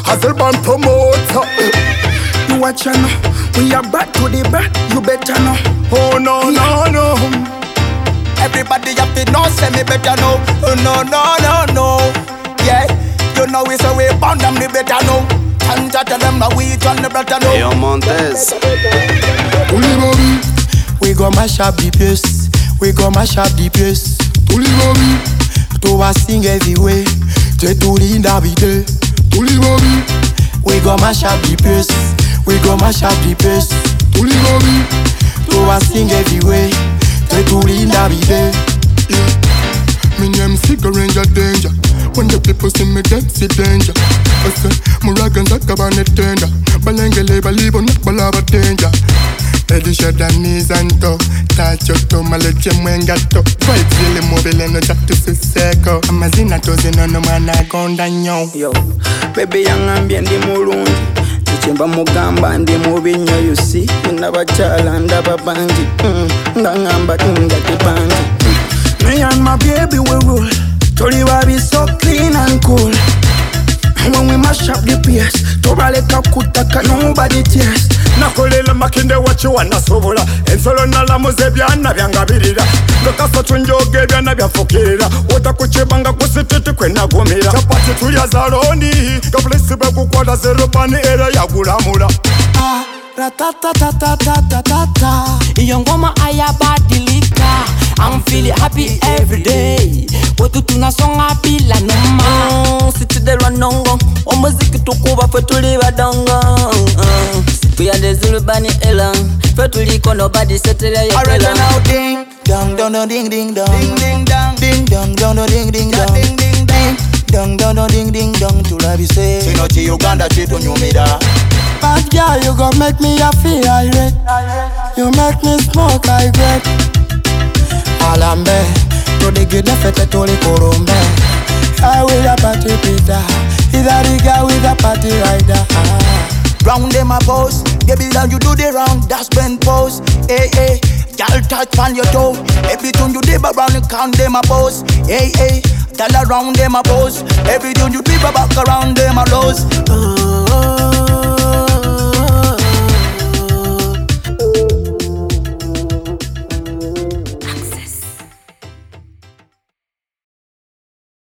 Hasselbank promoter. You watch ya now. When you're back to the back, you better know. Oh no, no, no. Everybody have to know, say me better know. Oh no, no, no, no. Yeah, you know it's a way bound them, me better know. And tell them that we turn the better know. Yo Montez. We gon' mash up the place. We gon' mash up the place. To a sing everywhere. Te tulinda bide. We gon' mash up the place. We gon' mash up the place. To a sing everywhere. Te tulinda bide. Me name Sigur Ranger Danger. When the people see me dead, see danger. I say, Muragans are cabane tender. Balengele balibo not balaba danger. Eddie shada knees and toe. Touch your toe, maleche mwengato. Fight zile mobile no chatu siseko. Amazina tozi no mana gonda nyo. Yo, baby young ambient di mulungi. Tichimba mugamba ndi mubinyo you see. Ndabachala ndababangi. Ndangamba ngati bangi. Me and my baby we roll. Toliwa be so clean and cool. When we mash up the place, Tobaleka kutaka nobody tears. Nakolela makinde wachi wanasobola. Ensolo nalamuze byana byangabirira. Lokasa tunjoge byana byafukirira. Otakuchibanga kusititi kwenagumira. Chapati tulya zaloni. Kaplesi bekukwata zero pani era yagulamula. Ratatatatatatatata. Iyo ngoma ayabadilika. I'm feeling happy every day. Wetu tunasonga bila noma. Siti de Rwanongo. Omuziki tukuba fe tuli badongo. Tuyande Zulu bani elan. Fe tuliko nobody settle ya Alright now ding dong dong dong ding ding dong. Ding ding dong. Ding dong dong dong ding ding dong. Ding ding dong. Dong dong dong ding ding dong. Tulabise. Chino chi Uganda chitu nyumida. Bad girl, you gon' make me a feel irate. You make me smoke I get. Alambe, to the good fete to the korombe. I with a party pita, either the guy with a party rider. Round them a pose, baby down you do the round, that's bend pose. Hey hey, girl touch on your toe. Every tune you dip around and count them a pose. Hey hey, tell around them a pose. Every tune you dip back around them a lows.